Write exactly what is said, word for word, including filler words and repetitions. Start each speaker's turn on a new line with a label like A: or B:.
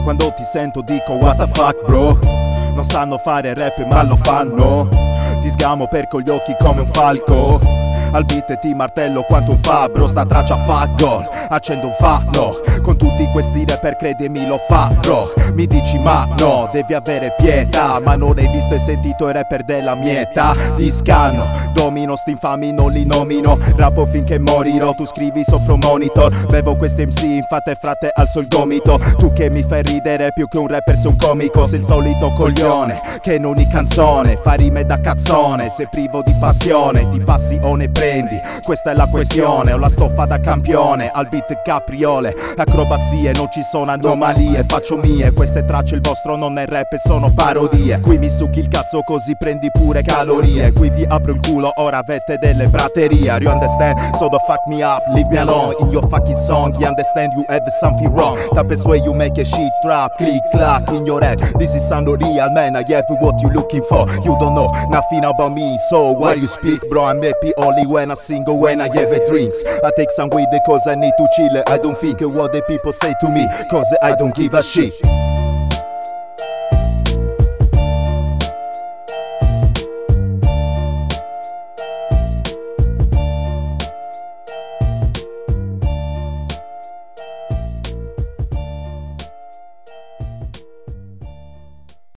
A: Quando ti sento dico what the fuck bro. Non sanno fare rap ma lo fanno. Ti sgamo per con gli occhi come un falco. Al beat ti martello quanto un fabbro. Sta traccia fa gol, accendo un fallo. Con tutti questi rapper credimi lo farò. Mi dici ma no, devi avere pietà. Ma non hai visto e sentito i rapper della mia età. Ti scanno, domino sti infami non li nomino. Rappo finché morirò, tu scrivi sopra un monitor. Bevo questi M C, infatti frate alzo il gomito. Tu che mi fai ridere più che un rapper sei un comico. Sei il solito coglione che in ogni canzone fa rime da cazzone. Sei privo di passione, di passione prendi. Questa è la questione, ho la stoffa da campione. Al beat capriole, acrobazie, non ci sono anomalie. Faccio mie, queste tracce il vostro non è rap e sono parodie. Qui mi succhi il cazzo così prendi pure calorie. Qui vi apro il culo, ora avete delle praterie. You understand? So the fuck me up, leave me alone. In your fucking song, you understand you have something wrong. Type is where you make a shit drop, click clack in your head. This is sound real man, I have what you looking for. You don't know nothing about me, so why you speak bro? I'm happy only when I sing or when I have a drinks. I take some weed because I need to chill. I don't think what the people say to me, cause I don't give a shit.